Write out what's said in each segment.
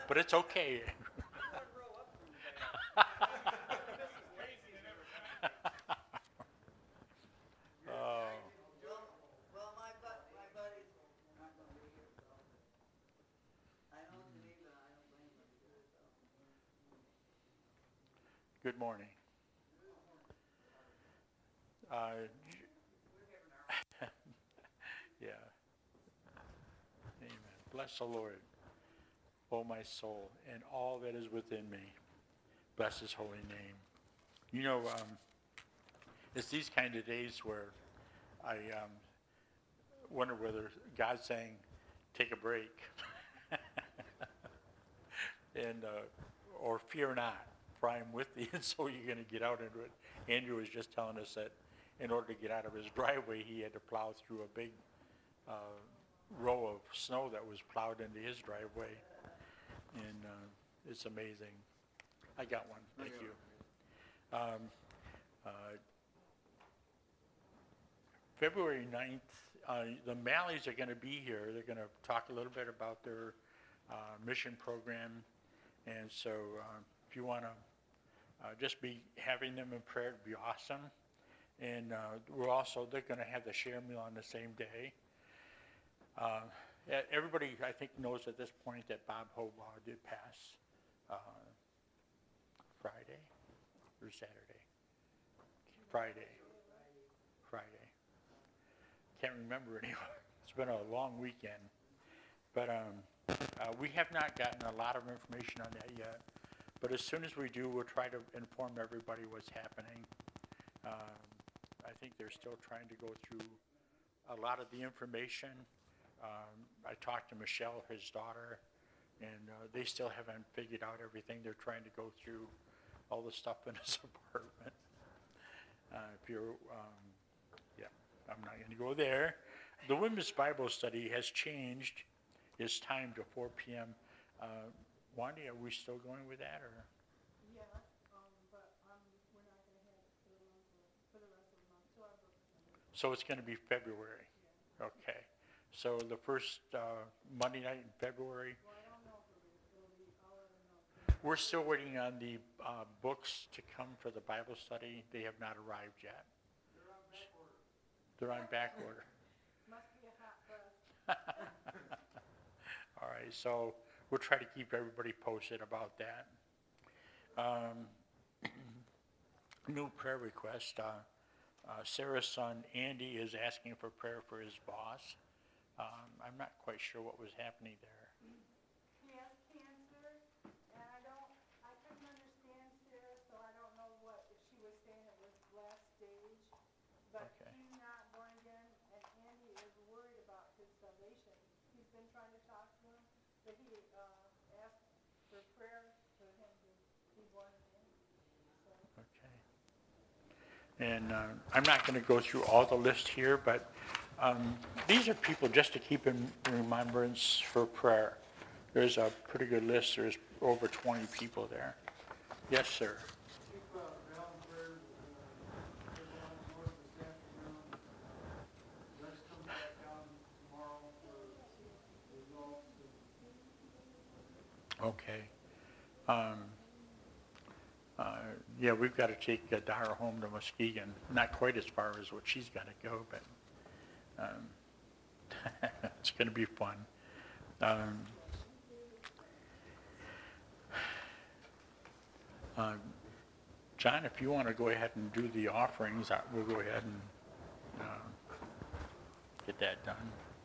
But it's okay. Oh, Well, my buddy's not going to be here, so I know it's me, but I don't blame him either. So. good morning. Uh, yeah. Amen. Bless the Lord, O my soul, and all that is within me. Bless his holy name. You know, it's these kind of days where I wonder whether God's saying, take a break. And or fear not, for I am with thee, and so you're going to get out into it. Andrew was just telling us that in order to get out of his driveway, he had to plow through a big row of snow that was plowed into his driveway, and it's amazing. I got one. Thank you. February 9th, the Malleys are going to be here. They're going to talk a little bit about their mission program. And so if you want to just be having them in prayer, it'd be awesome. And they're going to have the share meal on the same day. Everybody, I think, knows at this point that Bob Hobaugh did pass Friday or Saturday? Friday. Can't remember anymore. It's been a long weekend. But we have not gotten a lot of information on that yet. But as soon as we do, we'll try to inform everybody what's happening. I think they're still trying to go through a lot of the information. I talked to Michelle, his daughter, and they still haven't figured out everything. They're trying to go through all the stuff in his apartment. I'm not going to go there. The Women's Bible Study has changed its time to 4 p.m. Wandy, are we still going with that, or? Yeah, but we're not going to have it for the rest of the month. So I booked. So it's going to be February. Yeah. Okay. So the first Monday night in February. Well, I don't know if it'll be. I'll let them know. We're still waiting on the books to come for the Bible study. They have not arrived yet. They're on back order. Must be a hot press. All right, so we'll try to keep everybody posted about that. New prayer request. Sarah's son, Andy, is asking for prayer for his boss. I'm not quite sure what was happening there. He has cancer, and I couldn't understand Sarah, so I don't know if she was saying it was last stage, but Okay. he's not born again, and Andy is worried about his salvation. He's been trying to talk to him, but he asked for prayer for him to be born again. So. Okay. And I'm not going to go through all the list here, but these are people just to keep in remembrance for prayer. There's a pretty good list. There's over 20 people there. Yes, sir. Keep Alan prayers, everyone north this afternoon. Let's come back down tomorrow for results. Okay. Yeah, we've got to take Dara home to Muskegon. Not quite as far as what she's got to go, but it's going to be fun. John, if you want to go ahead and do the offerings, we'll go ahead and get that done.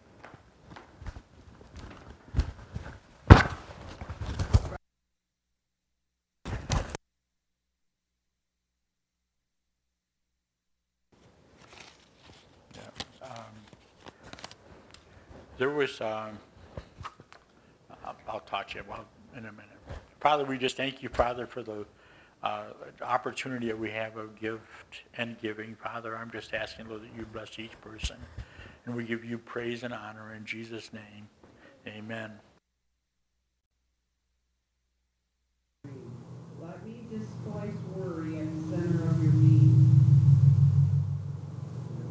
There was, I'll talk to you about in a minute. Father, we just thank you, Father, for the opportunity that we have of gift and giving. Father, I'm just asking, Lord, that you bless each person. And we give you praise and honor in Jesus' name. Amen. Let me displace worry at the center of your being.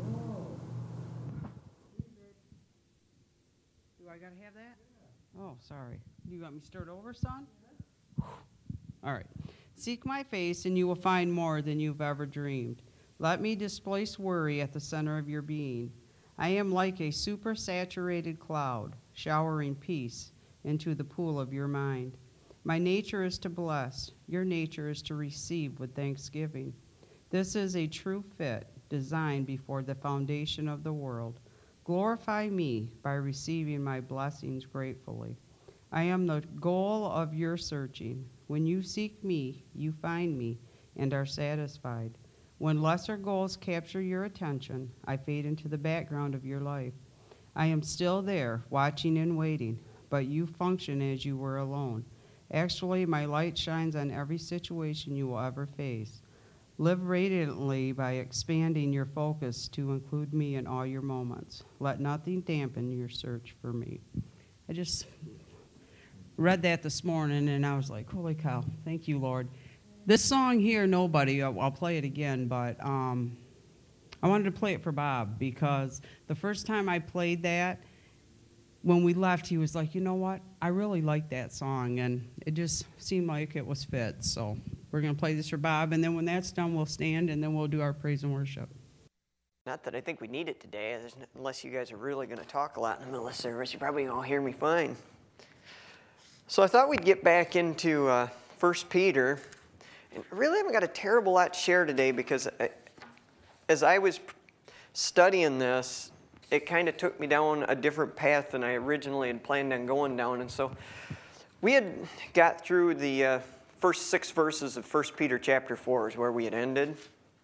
Oh. Do I gotta have that? Oh, sorry. Do you want me to start over, son? All right. Seek my face, and you will find more than you've ever dreamed. Let me displace worry at the center of your being. I am like a supersaturated cloud, showering peace into the pool of your mind. My nature is to bless. Your nature is to receive with thanksgiving. This is a true fit, designed before the foundation of the world. Glorify me by receiving my blessings gratefully. I am the goal of your searching. When you seek me, you find me and are satisfied. When lesser goals capture your attention, I fade into the background of your life. I am still there, watching and waiting, but you function as you were alone. Actually, my light shines on every situation you will ever face. Live radiantly by expanding your focus to include me in all your moments. Let nothing dampen your search for me. I just read that this morning, and I was like, holy cow, thank you, Lord. This song here, Nobody, I'll play it again, but I wanted to play it for Bob because the first time I played that, when we left, he was like, you know what? I really like that song, and it just seemed like it was fit. So we're going to play this for Bob, and then when that's done, we'll stand, and then we'll do our praise and worship. Not that I think we need it today, unless you guys are really going to talk a lot in the middle of the service. You probably all hear me fine. So I thought we'd get back into 1 Peter. And I really haven't got a terrible lot to share today because as I was studying this, it kind of took me down a different path than I originally had planned on going down. And so we had got through the first 6 verses of 1 Peter chapter 4 is where we had ended.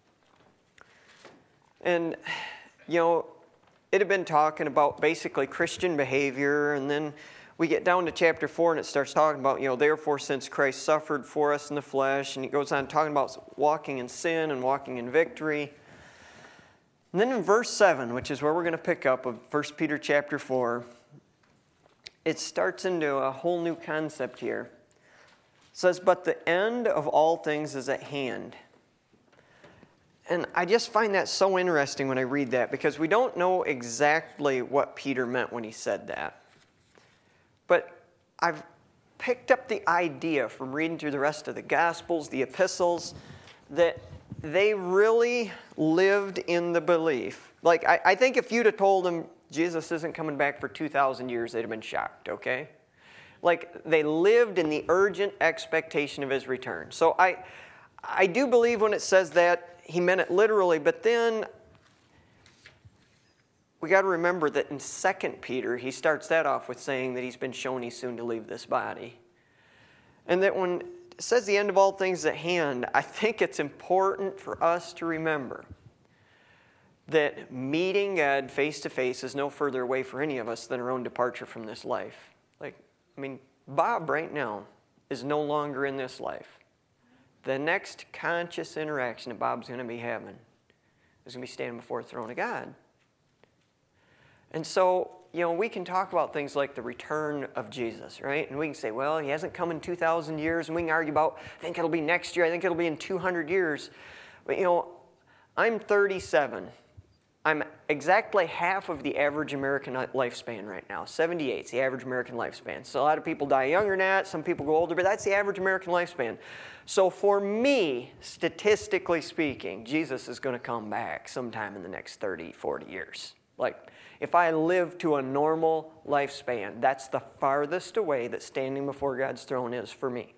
And, you know, it had been talking about basically Christian behavior, and then we get down to chapter 4 and it starts talking about, you know, therefore since Christ suffered for us in the flesh, and it goes on talking about walking in sin and walking in victory. And then in verse 7, which is where we're going to pick up of 1 Peter chapter 4, it starts into a whole new concept here. It says, but the end of all things is at hand. And I just find that so interesting when I read that because we don't know exactly what Peter meant when he said that. But I've picked up the idea from reading through the rest of the Gospels, the epistles, that they really lived in the belief. Like, I think if you'd have told them Jesus isn't coming back for 2,000 years, they'd have been shocked, okay? Like, they lived in the urgent expectation of his return. So I do believe when it says that, he meant it literally, but then we got to remember that in 2 Peter, he starts that off with saying that he's been shown he's soon to leave this body. And that when it says the end of all things at hand, I think it's important for us to remember that meeting God face to face is no further away for any of us than our own departure from this life. Like, I mean, Bob right now is no longer in this life. The next conscious interaction that Bob's going to be having is going to be standing before the throne of God. And so, you know, we can talk about things like the return of Jesus, right? And we can say, well, he hasn't come in 2,000 years. And we can argue about, I think it'll be next year. I think it'll be in 200 years. But, you know, I'm 37. I'm exactly half of the average American lifespan right now. 78 is the average American lifespan. So a lot of people die younger than that. Some people go older, but that's the average American lifespan. So for me, statistically speaking, Jesus is going to come back sometime in the next 30, 40 years. Like, if I live to a normal lifespan, that's the farthest away that standing before God's throne is for me.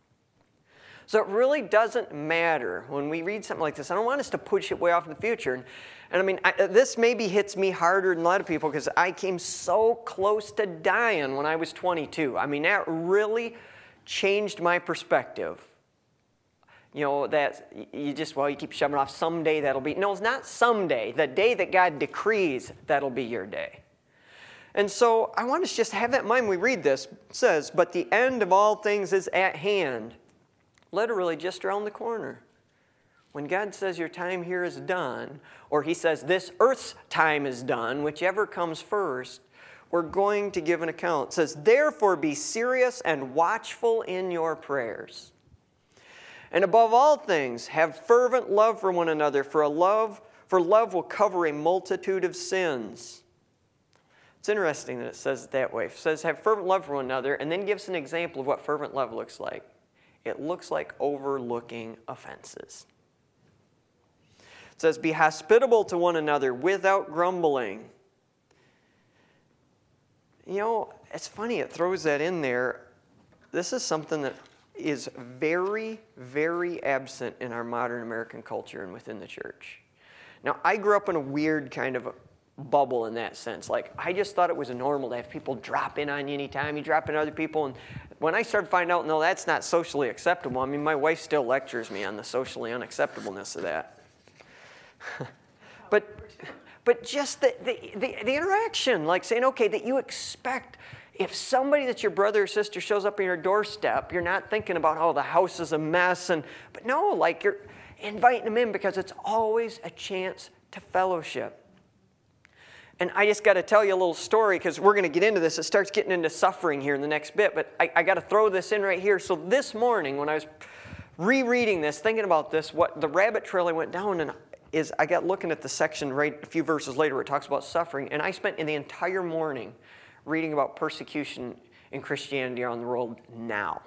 So it really doesn't matter when we read something like this. I don't want us to push it way off in the future. And I mean, this maybe hits me harder than a lot of people because I came so close to dying when I was 22. I mean, that really changed my perspective. You know, that you just, well, you keep shoving off, someday that'll be. No, it's not someday. The day that God decrees, that'll be your day. And so I want us just to have that in mind when we read this. It says, but the end of all things is at hand. Literally just around the corner. When God says your time here is done, or he says this earth's time is done, whichever comes first, we're going to give an account. It says, therefore be serious and watchful in your prayers. And above all things, have fervent love for one another, for love will cover a multitude of sins. It's interesting that it says it that way. It says, have fervent love for one another, and then gives an example of what fervent love looks like. It looks like overlooking offenses. It says, be hospitable to one another without grumbling. You know, it's funny, it throws that in there. This is something that is very, very absent in our modern American culture and within the church. Now, I grew up in a weird kind of bubble in that sense. Like, I just thought it was normal to have people drop in on you anytime. You drop in other people. And when I started finding out, no, that's not socially acceptable. I mean, my wife still lectures me on the socially unacceptableness of that. But just the interaction, like saying, okay, that you expect, if somebody that's your brother or sister shows up on your doorstep, you're not thinking about, oh, the house is a mess. But no, like you're inviting them in because it's always a chance to fellowship. And I just got to tell you a little story because we're going to get into this. It starts getting into suffering here in the next bit, but I got to throw this in right here. So this morning when I was rereading this, thinking about this, what the rabbit trail I went down and is I got looking at the section right a few verses later where it talks about suffering, and I spent the entire morning reading about persecution in Christianity around the world now.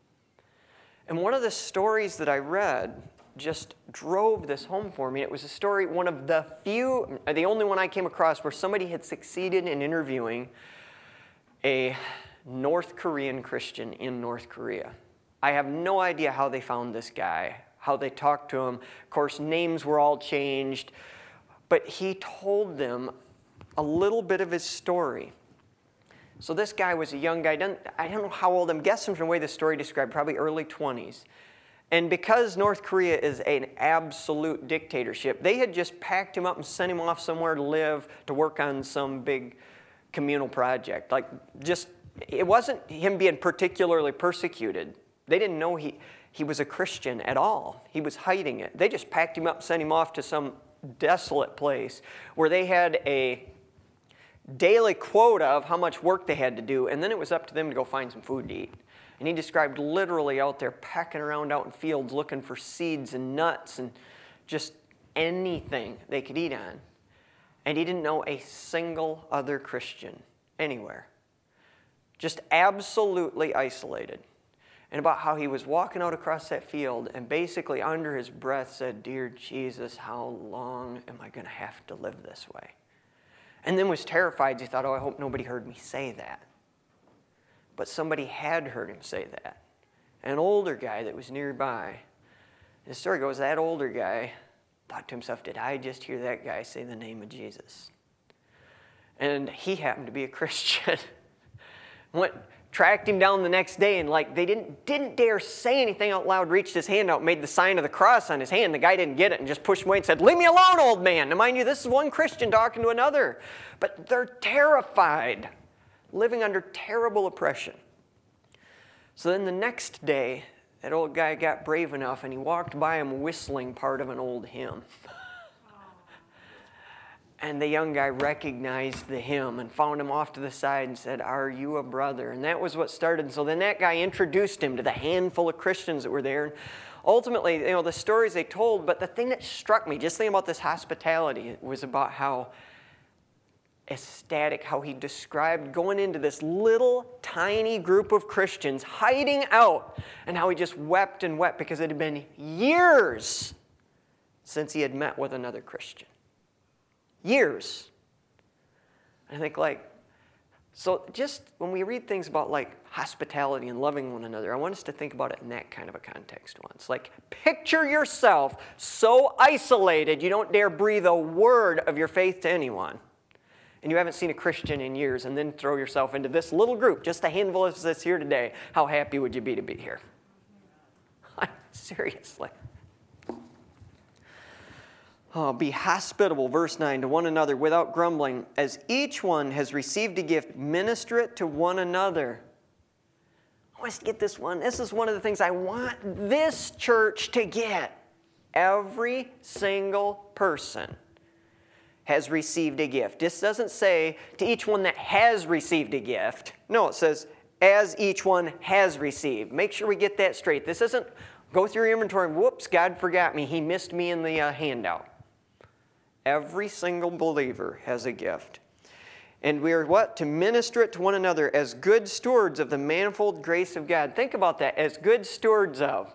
And one of the stories that I read just drove this home for me. It was a story, one of the few, the only one I came across where somebody had succeeded in interviewing a North Korean Christian in North Korea. I have no idea how they found this guy, how they talked to him. Of course, names were all changed, but he told them a little bit of his story. So this guy was a young guy. I don't know how old. I'm guessing from the way the story described, probably early 20s. And because North Korea is an absolute dictatorship, they had just packed him up and sent him off somewhere to live, to work on some big communal project. Like, just, it wasn't him being particularly persecuted. They didn't know he was a Christian at all. He was hiding it. They just packed him up and sent him off to some desolate place where they had a daily quota of how much work they had to do, and then it was up to them to go find some food to eat. And he described literally out there pecking around out in fields looking for seeds and nuts and just anything they could eat on. And he didn't know a single other Christian anywhere. Just absolutely isolated. And about how he was walking out across that field and basically under his breath said, "Dear Jesus, how long am I going to have to live this way?" And then was terrified. He thought, oh, I hope nobody heard me say that. But somebody had heard him say that. An older guy that was nearby. The story goes, that older guy thought to himself, did I just hear that guy say the name of Jesus? And he happened to be a Christian. Tracked him down the next day, and like they didn't dare say anything out loud, reached his hand out, made the sign of the cross on his hand. The guy didn't get it and just pushed him away and said, "Leave me alone, old man." Now mind you, this is one Christian talking to another. But they're terrified, living under terrible oppression. So then the next day, that old guy got brave enough and he walked by him whistling part of an old hymn. And the young guy recognized the hymn and found him off to the side and said, "Are you a brother?" And that was what started. And so then that guy introduced him to the handful of Christians that were there. And ultimately, the stories they told, but the thing that struck me, just thinking about this hospitality, was about how ecstatic, how he described going into this little tiny group of Christians hiding out, and how he just wept and wept because it had been years since he had met with another Christian. Years. I think so just when we read things about hospitality and loving one another, I want us to think about it in that kind of a context once. Picture yourself so isolated you don't dare breathe a word of your faith to anyone. And you haven't seen a Christian in years, and then throw yourself into this little group, just a handful of us here today. How happy would you be to be here? Seriously. Oh, be hospitable, verse 9, to one another without grumbling. As each one has received a gift, minister it to one another. I want us to get this one. This is one of the things I want this church to get. Every single person has received a gift. This doesn't say to each one that has received a gift. No, it says as each one has received. Make sure we get that straight. This isn't go through your inventory and whoops, God forgot me. He missed me in the handout. Every single believer has a gift. And we are what? To minister it to one another as good stewards of the manifold grace of God. Think about that, as good stewards of.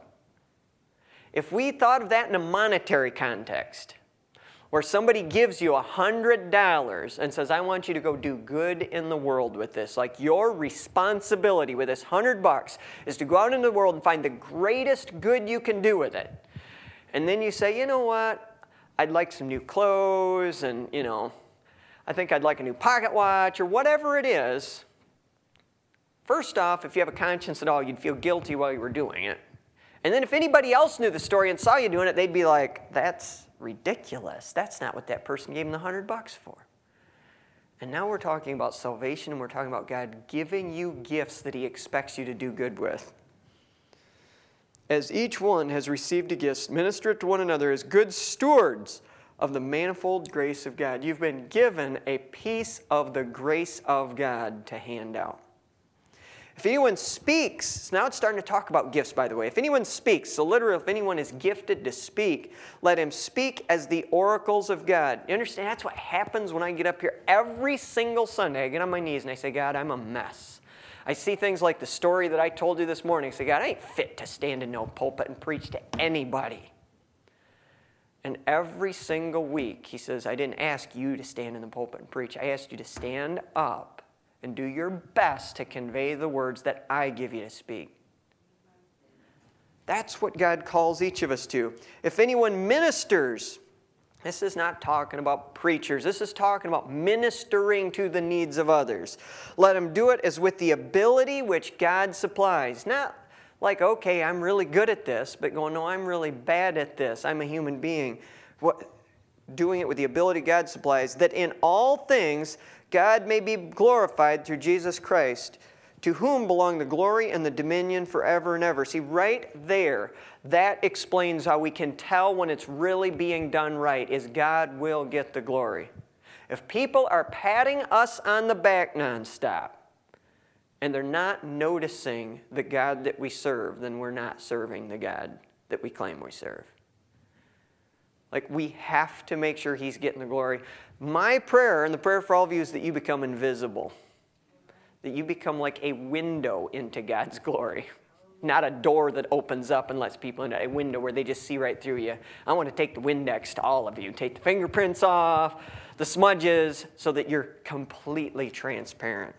If we thought of that in a monetary context, where somebody gives you $100 and says, I want you to go do good in the world with this. Like your responsibility with this $100 is to go out into the world and find the greatest good you can do with it. And then you say, you know what? I'd like some new clothes and, I think I'd like a new pocket watch or whatever it is. First off, if you have a conscience at all, you'd feel guilty while you were doing it. And then if anybody else knew the story and saw you doing it, they'd be like, that's ridiculous. That's not what that person gave him the $100 for. And now we're talking about salvation, and we're talking about God giving you gifts that He expects you to do good with. As each one has received a gift, minister it to one another as good stewards of the manifold grace of God. You've been given a piece of the grace of God to hand out. If anyone speaks, now it's starting to talk about gifts, by the way. If anyone speaks, so literally if anyone is gifted to speak, let him speak as the oracles of God. You understand? That's what happens when I get up here every single Sunday. I get on my knees and I say, God, I'm a mess. I see things like the story that I told you this morning. I say, God, I ain't fit to stand in no pulpit and preach to anybody. And every single week, He says, I didn't ask you to stand in the pulpit and preach. I asked you to stand up and do your best to convey the words that I give you to speak. That's what God calls each of us to. If anyone ministers, this is not talking about preachers. This is talking about ministering to the needs of others. Let him do it as with the ability which God supplies. Not like, okay, I'm really good at this, but going, no, I'm really bad at this. I'm a human being. Doing it with the ability God supplies, that in all things God may be glorified through Jesus Christ, to whom belong the glory and the dominion forever and ever. See, right there, that explains how we can tell when it's really being done right, is God will get the glory. If people are patting us on the back nonstop, and they're not noticing the God that we serve, then we're not serving the God that we claim we serve. Like, we have to make sure He's getting the glory. My prayer, and the prayer for all of you, is that you become invisible. That you become like a window into God's glory. Not a door that opens up and lets people in, a window where they just see right through you. I want to take the Windex to all of you. Take the fingerprints off, the smudges, so that you're completely transparent.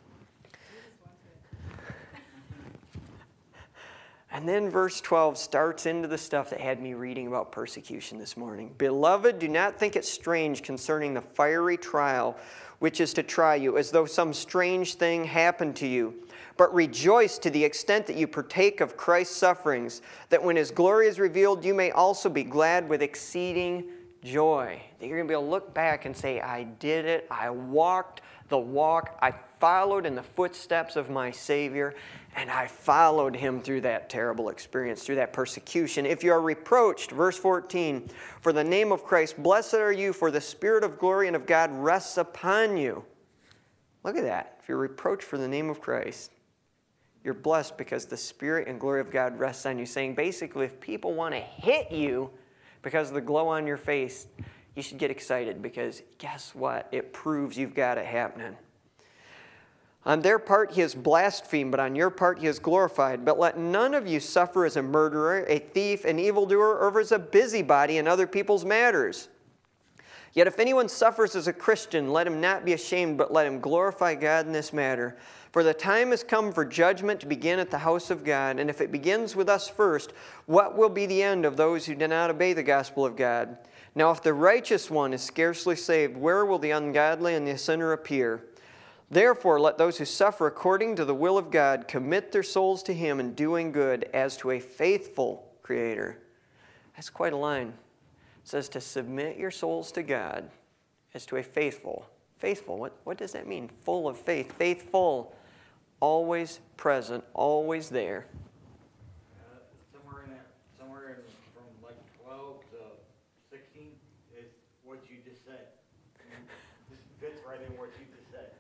And then verse 12 starts into the stuff that had me reading about persecution this morning. Beloved, do not think it strange concerning the fiery trial which is to try you, as though some strange thing happened to you. But rejoice to the extent that you partake of Christ's sufferings, that when His glory is revealed, you may also be glad with exceeding joy. That you're going to be able to look back and say, I did it, I walked the walk, I followed in the footsteps of my Savior, and I followed Him through that terrible experience, through that persecution. If you are reproached, verse 14, for the name of Christ, blessed are you, for the Spirit of glory and of God rests upon you. Look at that. If you're reproached for the name of Christ, you're blessed because the Spirit and glory of God rests on you. Saying basically, if people want to hit you because of the glow on your face, you should get excited because guess what? It proves you've got it happening. On their part he is blasphemed, but on your part he is glorified. But let none of you suffer as a murderer, a thief, an evildoer, or as a busybody in other people's matters. Yet if anyone suffers as a Christian, let him not be ashamed, but let him glorify God in this matter. For the time has come for judgment to begin at the house of God. And if it begins with us first, what will be the end of those who do not obey the gospel of God? Now if the righteous one is scarcely saved, where will the ungodly and the sinner appear? Therefore, let those who suffer according to the will of God commit their souls to Him in doing good as to a faithful Creator. That's quite a line. It says to submit your souls to God as to a faithful. Faithful, what does that mean? Full of faith. Faithful, always present, always there. Somewhere in from like 12 to 16 is what you just said. This fits right in what you just said.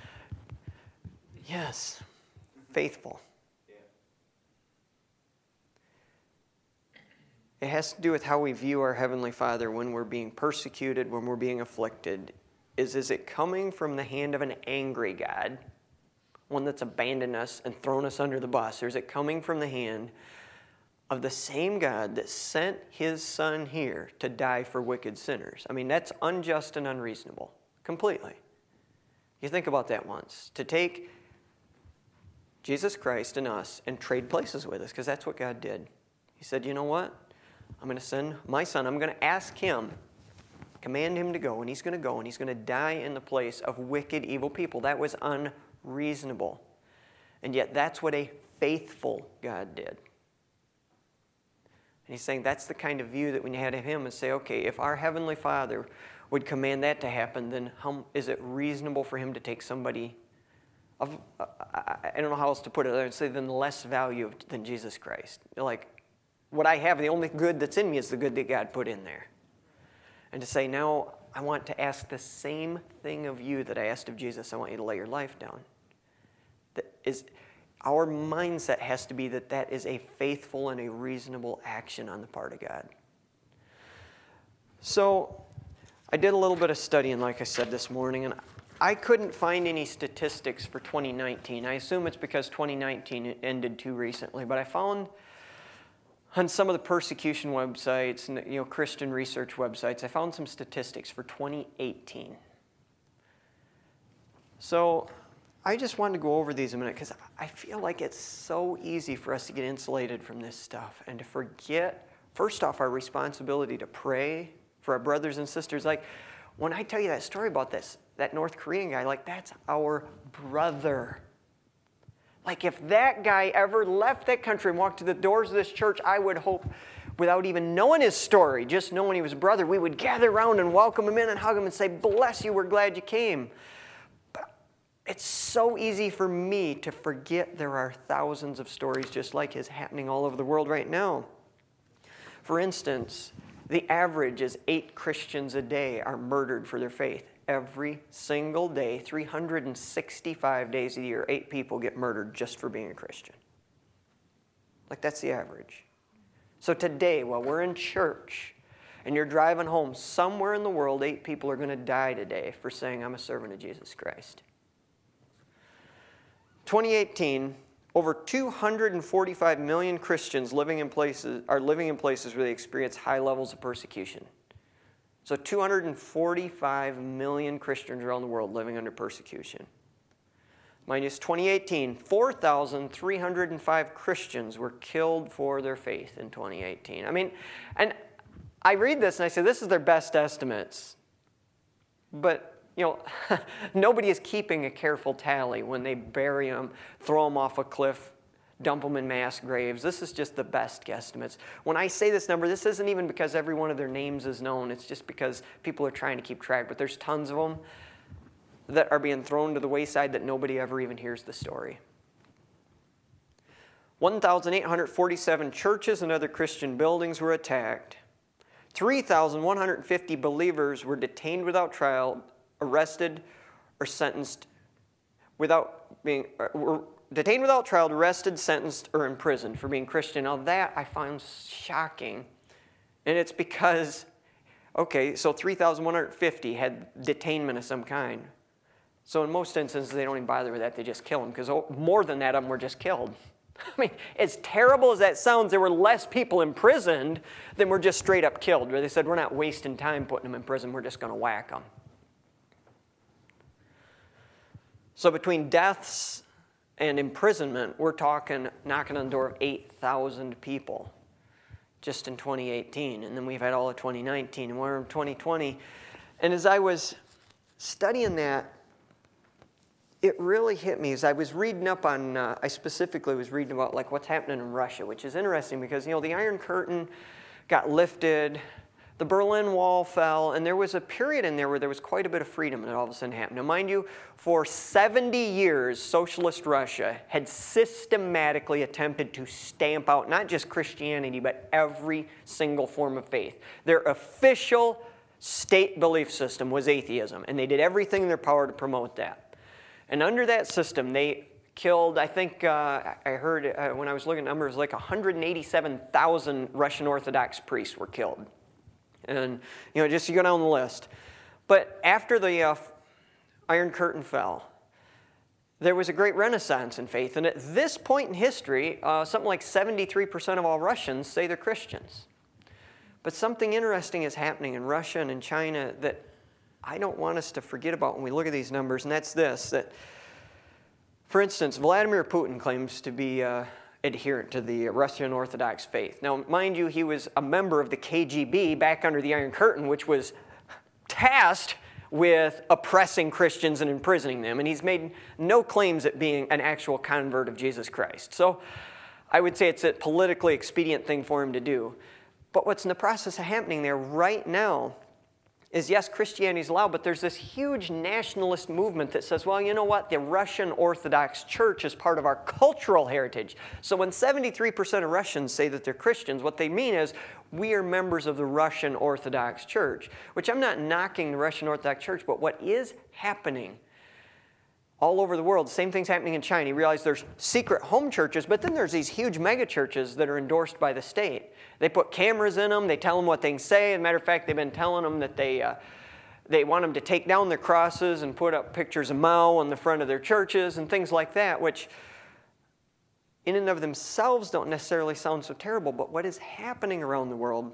Yes, faithful. Yeah. It has to do with how we view our Heavenly Father when we're being persecuted, when we're being afflicted. is it coming from the hand of an angry God, one that's abandoned us and thrown us under the bus, or is it coming from the hand of the same God that sent his Son here to die for wicked sinners? I mean, that's unjust and unreasonable, completely. You think about that once. To take Jesus Christ and us and trade places with us, because that's what God did. He said, you know what? I'm going to send my Son. I'm going to ask him, command him to go, and he's going to die in the place of wicked, evil people. That was unreasonable. And yet that's what a faithful God did. And he's saying that's the kind of view that when you had of him and say, okay, if our Heavenly Father would command that to happen, then how is it reasonable for him to take somebody of, I don't know how else to put it other than say, than less value than Jesus Christ? Like, what I have, the only good that's in me is the good that God put in there. And to say, now I want to ask the same thing of you that I asked of Jesus. I want you to lay your life down. That is, our mindset has to be that that is a faithful and a reasonable action on the part of God. So I did a little bit of studying, like I said this morning, and I couldn't find any statistics for 2019. I assume it's because 2019 ended too recently, but I found on some of the persecution websites and Christian research websites, I found some statistics for 2018. So I just wanted to go over these a minute because I feel like it's so easy for us to get insulated from this stuff and to forget, first off, our responsibility to pray for our brothers and sisters. Like, when I tell you that story about that North Korean guy, like, that's our brother. Like, if that guy ever left that country and walked to the doors of this church, I would hope, without even knowing his story, just knowing he was a brother, we would gather around and welcome him in and hug him and say, bless you, we're glad you came. But it's so easy for me to forget there are thousands of stories just like his happening all over the world right now. For instance, the average is 8 Christians a day are murdered for their faith. Every single day, 365 days a year, 8 people get murdered just for being a Christian. Like, that's the average. So today, while we're in church and you're driving home, somewhere in the world, 8 people are going to die today for saying, I'm a servant of Jesus Christ. 2018, over 245 million Christians are living in places where they experience high levels of persecution. So 245 million Christians around the world living under persecution. Mind you, it's 2018, 4,305 Christians were killed for their faith in 2018. I mean, and I read this and I say, this is their best estimates. But nobody is keeping a careful tally when they bury them, throw them off a cliff, dump them in mass graves. This is just the best guesstimates. When I say this number, this isn't even because every one of their names is known. It's just because people are trying to keep track. But there's tons of them that are being thrown to the wayside that nobody ever even hears the story. 1,847 churches and other Christian buildings were attacked. 3,150 believers were detained without trial, arrested, or sentenced without being... Detained without trial, arrested, sentenced, or imprisoned for being Christian. Now that I find shocking. And it's because, okay, so 3,150 had detainment of some kind. So in most instances, they don't even bother with that. They just kill them because more than that of them were just killed. I mean, as terrible as that sounds, there were less people imprisoned than were just straight up killed. Where they said, we're not wasting time putting them in prison. We're just going to whack them. So between deaths and imprisonment, we're talking knocking on the door of 8,000 people just in 2018. And then we've had all of 2019, and we're in 2020. And as I was studying that, it really hit me as I was reading up on, I specifically was reading about like what's happening in Russia, which is interesting because, the Iron Curtain got lifted, the Berlin Wall fell, and there was a period in there where there was quite a bit of freedom that all of a sudden happened. Now, mind you, for 70 years, socialist Russia had systematically attempted to stamp out not just Christianity, but every single form of faith. Their official state belief system was atheism, and they did everything in their power to promote that. And under that system, they killed, I think, I heard when I was looking at numbers, like 187,000 Russian Orthodox priests were killed. And, just you go down the list. But after the Iron Curtain fell, there was a great renaissance in faith. And at this point in history, something like 73% of all Russians say they're Christians. But something interesting is happening in Russia and in China that I don't want us to forget about when we look at these numbers, and that's this, that, for instance, Vladimir Putin claims to be adherent to the Russian Orthodox faith. Now, mind you, he was a member of the KGB back under the Iron Curtain, which was tasked with oppressing Christians and imprisoning them, and he's made no claims at being an actual convert of Jesus Christ. So I would say it's a politically expedient thing for him to do. But what's in the process of happening there right now is, yes, Christianity is allowed, but there's this huge nationalist movement that says, well, you know what? The Russian Orthodox Church is part of our cultural heritage. So when 73% of Russians say that they're Christians, what they mean is, we are members of the Russian Orthodox Church, which I'm not knocking the Russian Orthodox Church, but what is happening all over the world, the same thing's happening in China. You realize there's secret home churches, but then there's these huge mega churches that are endorsed by the state. They put cameras in them. They tell them what they can say. As a matter of fact, they've been telling them that they want them to take down their crosses and put up pictures of Mao on the front of their churches and things like that, which in and of themselves don't necessarily sound so terrible. But what is happening around the world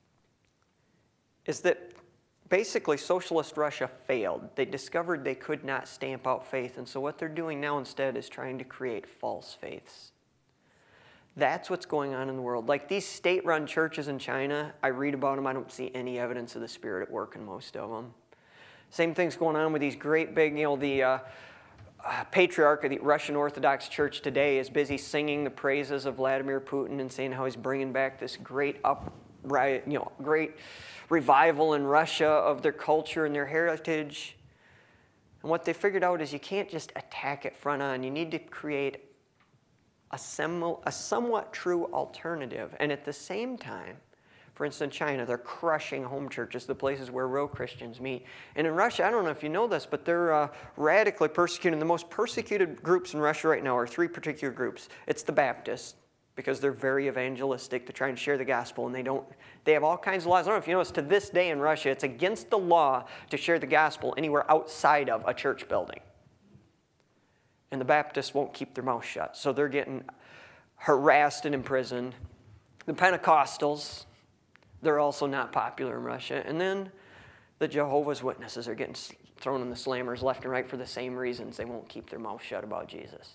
is that basically socialist Russia failed. They discovered they could not stamp out faith, and so what they're doing now instead is trying to create false faiths. That's what's going on in the world. Like these state-run churches in China, I read about them, I don't see any evidence of the Spirit at work in most of them. Same thing's going on with these great big, the patriarch of the Russian Orthodox Church today is busy singing the praises of Vladimir Putin and saying how he's bringing back this great great revival in Russia of their culture and their heritage. And what they figured out is you can't just attack it front on. You need to create a somewhat true alternative. And at the same time, for instance, China, they're crushing home churches, the places where real Christians meet. And in Russia, I don't know if you know this, but they're radically persecuting. The most persecuted groups in Russia right now are three particular groups. It's the Baptists, because they're very evangelistic to try and share the gospel, and they have all kinds of laws. I don't know if you notice, to this day in Russia, it's against the law to share the gospel anywhere outside of a church building. And the Baptists won't keep their mouth shut, so they're getting harassed and imprisoned. The Pentecostals, they're also not popular in Russia. And then the Jehovah's Witnesses are getting thrown in the slammers left and right for the same reasons. They won't keep their mouth shut about Jesus.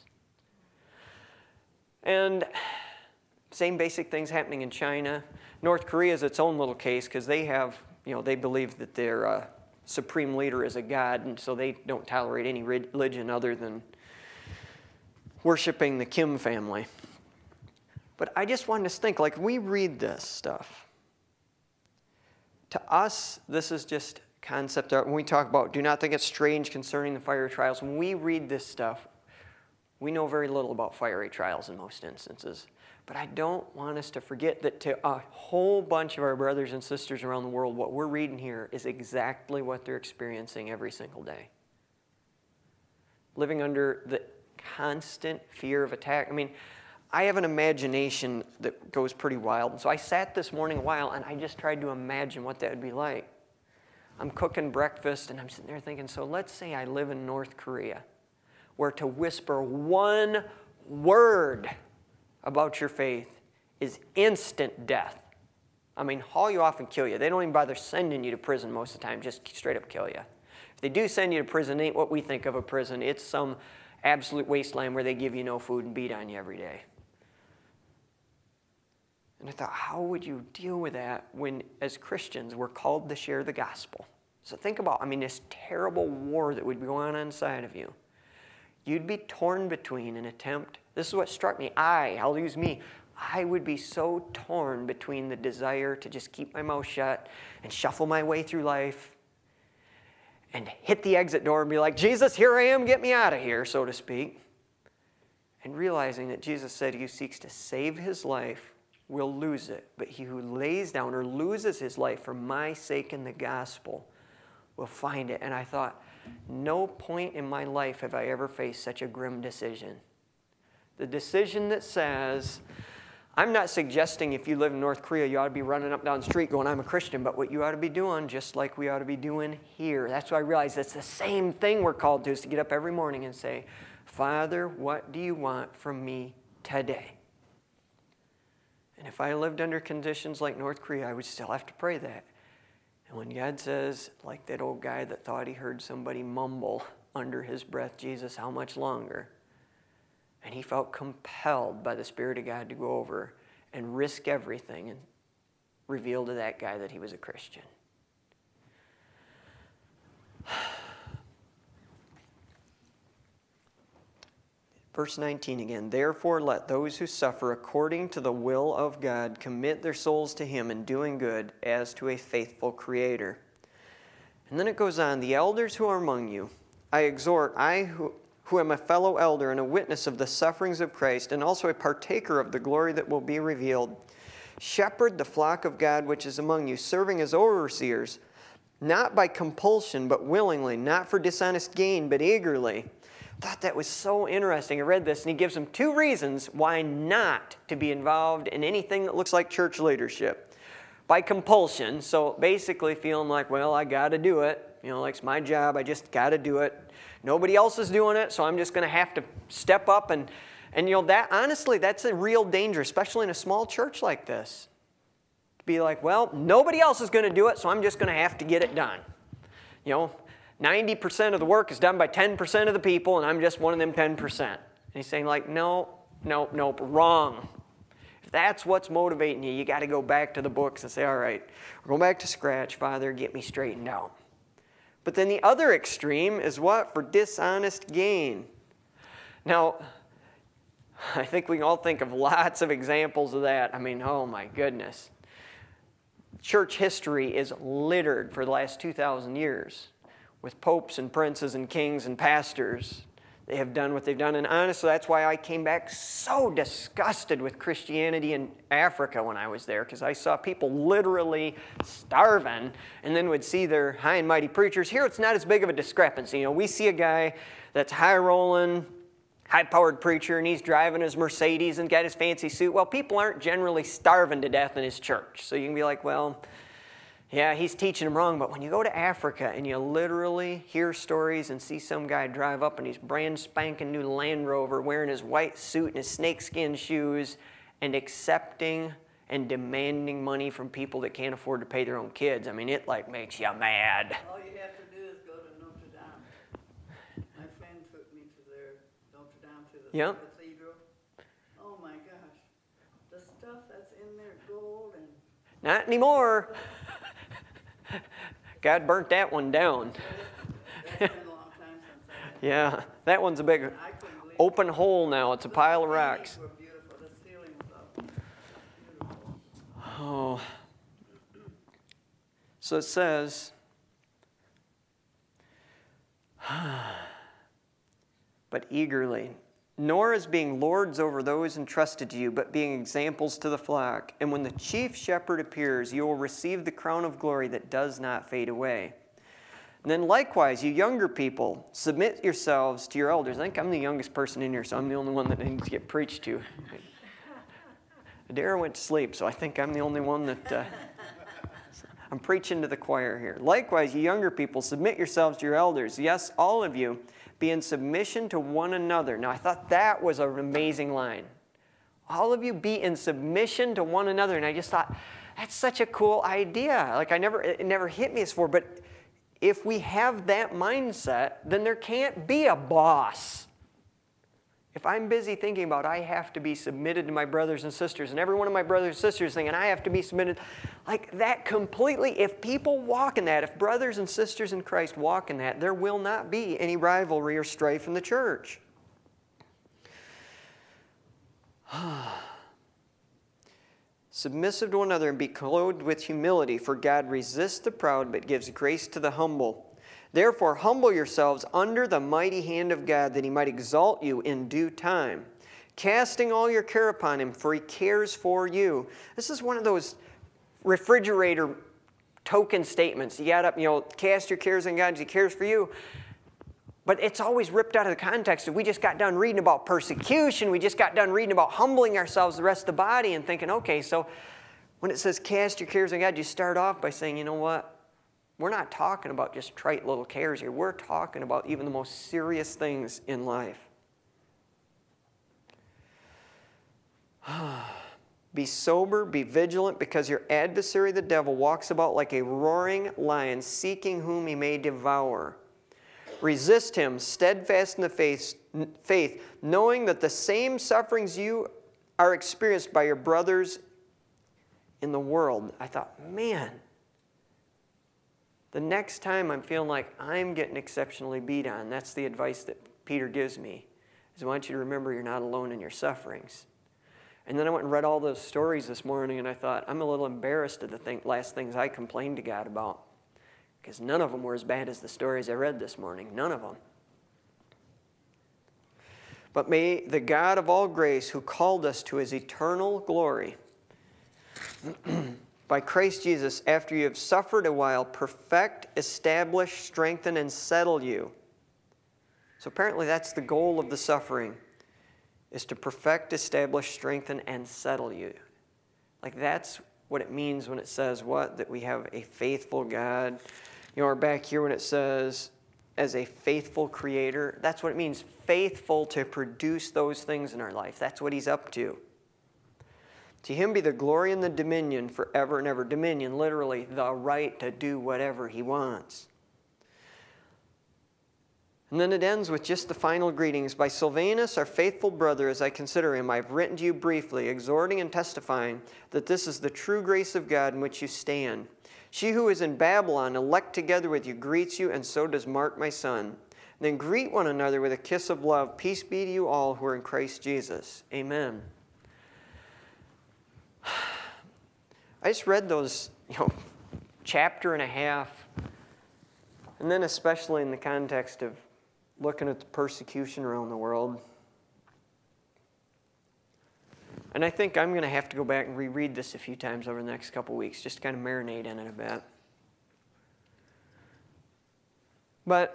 And same basic things happening in China. North Korea is its own little case because they have, they believe that their supreme leader is a god, and so they don't tolerate any religion other than worshiping the Kim family. But I just wanted us to think, like, we read this stuff. To us, this is just concept art. When we talk about, do not think it's strange concerning the fiery trials, when we read this stuff, we know very little about fiery trials in most instances. But I don't want us to forget that to a whole bunch of our brothers and sisters around the world, what we're reading here is exactly what they're experiencing every single day. Living under the constant fear of attack. I mean, I have an imagination that goes pretty wild. And so I sat this morning a while and I just tried to imagine what that would be like. I'm cooking breakfast and I'm sitting there thinking, so let's say I live in North Korea, where to whisper one word about your faith is instant death. I mean, haul you off and kill you. They don't even bother sending you to prison most of the time, just straight up kill you. If they do send you to prison, it ain't what we think of a prison. It's some absolute wasteland where they give you no food and beat on you every day. And I thought, how would you deal with that when, as Christians, we're called to share the gospel? So think about, this terrible war that would be going on inside of you. You'd be torn between an attempt. This is what struck me. I'll use me. I would be so torn between the desire to just keep my mouth shut and shuffle my way through life and hit the exit door and be like, Jesus, here I am, get me out of here, so to speak. And realizing that Jesus said he who seeks to save his life will lose it, but he who lays down or loses his life for my sake in the gospel will find it. And I thought, no point in my life have I ever faced such a grim decision. The decision that says, I'm not suggesting if you live in North Korea, you ought to be running up down the street going, I'm a Christian, but what you ought to be doing, just like we ought to be doing here. That's why I realize it's the same thing we're called to, is to get up every morning and say, Father, what do you want from me today? And if I lived under conditions like North Korea, I would still have to pray that. And when God says, like that old guy that thought he heard somebody mumble under his breath, Jesus, how much longer? And he felt compelled by the Spirit of God to go over and risk everything and reveal to that guy that he was a Christian. Verse 19 again, therefore let those who suffer according to the will of God commit their souls to Him in doing good as to a faithful Creator. And then it goes on, the elders who are among you, I exhort, I who am a fellow elder and a witness of the sufferings of Christ, and also a partaker of the glory that will be revealed. Shepherd the flock of God which is among you, serving as overseers, not by compulsion, but willingly, not for dishonest gain, but eagerly. I thought that was so interesting. I read this, and he gives them 2 reasons why not to be involved in anything that looks like church leadership. By compulsion, so basically feeling like, well, I got to do it. You know, like it's my job, I just got to do it. Nobody else is doing it, so I'm just going to have to step up. And you know, that honestly, that's a real danger, especially in a small church like this. To be like, well, nobody else is going to do it, so I'm just going to have to get it done. You know, 90% of the work is done by 10% of the people, and I'm just one of them 10%. And he's saying like, no, wrong. If that's what's motivating you, you got to go back to the books and say, all right, we're going back to scratch, Father, get me straightened out. But then the other extreme is what? For dishonest gain. Now, I think we can all think of lots of examples of that. I mean, oh my goodness. Church history is littered for the last 2,000 years with popes and princes and kings and pastors. They have done what they've done. And honestly, that's why I came back so disgusted with Christianity in Africa when I was there, because I saw people literally starving and then would see their high and mighty preachers. Here it's not as big of a discrepancy. You know, we see a guy that's high-rolling, high-powered preacher, and he's driving his Mercedes and got his fancy suit. Well, people aren't generally starving to death in his church. So you can be like, well, yeah, he's teaching them wrong. But when you go to Africa and you literally hear stories and see some guy drive up in his brand spanking new Land Rover wearing his white suit and his snakeskin shoes and accepting and demanding money from people that can't afford to pay their own kids, I mean, it like makes you mad. All you have to do is go to Notre Dame. My friend took me to their Notre Dame, to the cathedral. Oh my gosh, the stuff that's in there, gold and... Not anymore. God burnt that one down. That's been a long time since I... Yeah, that one's a big open hole now. It's a pile of rocks. Were beautiful. The ceiling was up. Beautiful. Oh. So it says, but eagerly, nor as being lords over those entrusted to you, but being examples to the flock. And when the chief shepherd appears, you will receive the crown of glory that does not fade away. And then likewise, you younger people, submit yourselves to your elders. I think I'm the youngest person in here, so I'm the only one that needs to get preached to. Adara went to sleep, so I think I'm the only one that... I'm preaching to the choir here. Likewise, you younger people, submit yourselves to your elders. Yes, all of you, be in submission to one another. Now, I thought that was an amazing line. All of you be in submission to one another. And I just thought, that's such a cool idea. Like, it never hit me as before. But if we have that mindset, then there can't be a boss. If I'm busy thinking about I have to be submitted to my brothers and sisters, and every one of my brothers and sisters thinking I have to be submitted, like that completely, if people walk in that, if brothers and sisters in Christ walk in that, there will not be any rivalry or strife in the church. Submissive to one another and be clothed with humility, for God resists the proud but gives grace to the humble. Therefore, humble yourselves under the mighty hand of God, that He might exalt you in due time, casting all your care upon Him, for He cares for you. This is one of those refrigerator token statements. You got up, cast your cares on God, He cares for you. But it's always ripped out of the context. We just got done reading about persecution. We just got done reading about humbling ourselves, the rest of the body, and thinking, okay, so when it says cast your cares on God, you start off by saying, you know what? We're not talking about just trite little cares here. We're talking about even the most serious things in life. Be sober, be vigilant, because your adversary, the devil, walks about like a roaring lion, seeking whom he may devour. Resist him, steadfast in the faith, knowing that the same sufferings you are experienced by your brothers in the world. I thought, man, the next time I'm feeling like I'm getting exceptionally beat on, that's the advice that Peter gives me, is I want you to remember you're not alone in your sufferings. And then I went and read all those stories this morning, and I thought, I'm a little embarrassed at the last things I complained to God about, because none of them were as bad as the stories I read this morning. None of them. But may the God of all grace, who called us to his eternal glory, by Christ Jesus, after you have suffered a while, perfect, establish, strengthen, and settle you. So apparently that's the goal of the suffering, is to perfect, establish, strengthen, and settle you. Like that's what it means when it says what? That we have a faithful God. You know, or back here when it says, as a faithful creator, that's what it means, faithful to produce those things in our life. That's what he's up to. To him be the glory and the dominion forever and ever. Dominion, literally, the right to do whatever he wants. And then it ends with just the final greetings. By Silvanus, our faithful brother, as I consider him, I've written to you briefly, exhorting and testifying that this is the true grace of God in which you stand. She who is in Babylon, elect together with you, greets you, and so does Mark, my son. And then greet one another with a kiss of love. Peace be to you all who are in Christ Jesus. Amen. I just read those, chapter and a half, and then especially in the context of looking at the persecution around the world. And I think I'm going to have to go back and reread this a few times over the next couple weeks, just to kind of marinate in it a bit. But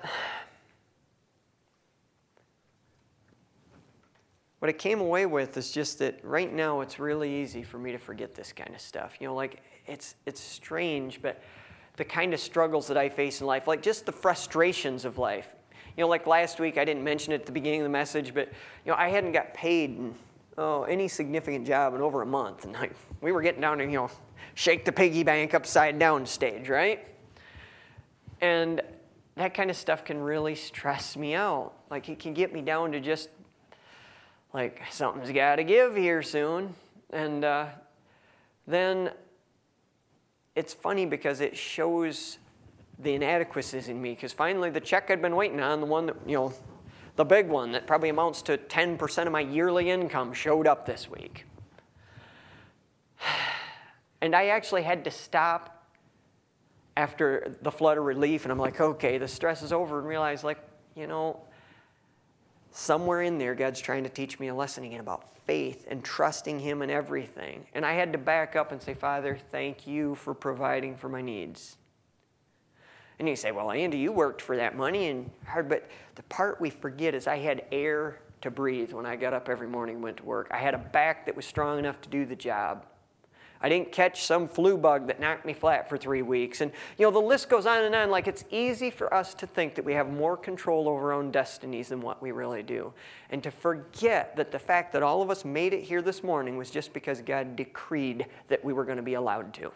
what I came away with is just that right now it's really easy for me to forget this kind of stuff. It's strange, but the kind of struggles that I face in life, like just the frustrations of life. Like last week, I didn't mention it at the beginning of the message, but I hadn't got paid in any significant job in over a month. And we were getting down to, shake the piggy bank upside down stage, right? And that kind of stuff can really stress me out. Like it can get me down to just like something's got to give here soon. And then it's funny because it shows the inadequacies in me, because finally the check I'd been waiting on, the one that, the big one that probably amounts to 10% of my yearly income, showed up this week. And I actually had to stop after the flood of relief, and I'm like, okay, the stress is over, and realize, somewhere in there, God's trying to teach me a lesson again about faith and trusting him in everything. And I had to back up and say, Father, thank you for providing for my needs. And you say, well, Andy, you worked for that money and hard, but the part we forget is I had air to breathe when I got up every morning and went to work. I had a back that was strong enough to do the job. I didn't catch some flu bug that knocked me flat for 3 weeks. And, the list goes on and on. Like, it's easy for us to think that we have more control over our own destinies than what we really do. And to forget that the fact that all of us made it here this morning was just because God decreed that we were going to be allowed to.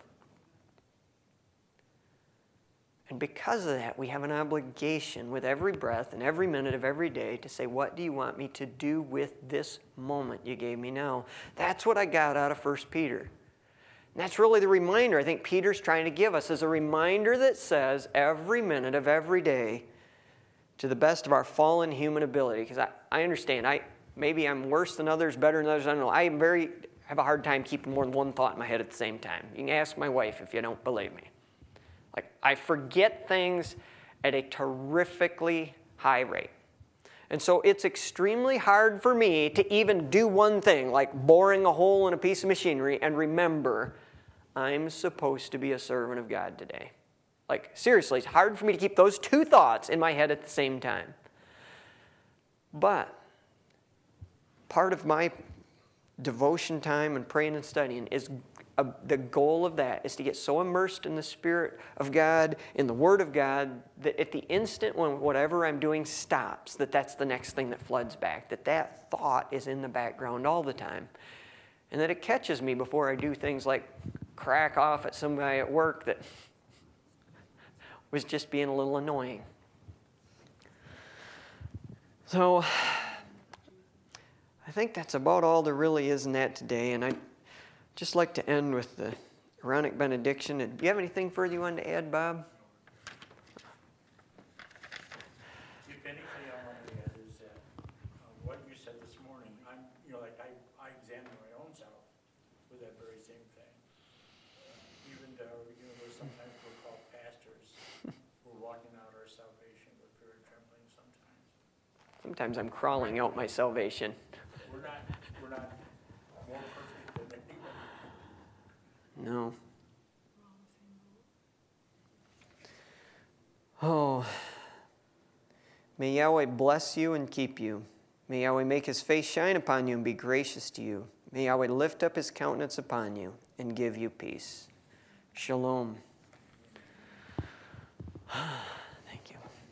And because of that, we have an obligation with every breath and every minute of every day to say, what do you want me to do with this moment you gave me now? That's what I got out of 1 Peter. And that's really the reminder I think Peter's trying to give us, is a reminder that says every minute of every day, to the best of our fallen human ability. Because I understand, maybe I'm worse than others, better than others, I don't know. I have a hard time keeping more than one thought in my head at the same time. You can ask my wife if you don't believe me. Like, I forget things at a terrifically high rate. And so it's extremely hard for me to even do one thing, like boring a hole in a piece of machinery, and remember, I'm supposed to be a servant of God today. Like, seriously, it's hard for me to keep those two thoughts in my head at the same time. But part of my devotion time and praying and studying is the goal of that is to get so immersed in the Spirit of God, in the Word of God, that at the instant when whatever I'm doing stops, that's the next thing that floods back, that thought is in the background all the time. And that it catches me before I do things like crack off at somebody at work that was just being a little annoying. So I think that's about all there really is in that today. And I'd just like to end with the Aaronic benediction. Do you have anything further you wanted to add, Bob? If anything I want to add is that what you said this morning, I examine my own self with that very same thing. Even though, there's sometimes we're called pastors, we're walking out our salvation with fear and trembling sometimes. Sometimes I'm crawling out my salvation. We're not more perfect than anybody. No. Oh, may Yahweh bless you and keep you. May Yahweh make his face shine upon you and be gracious to you. May Yahweh lift up his countenance upon you and give you peace. Shalom.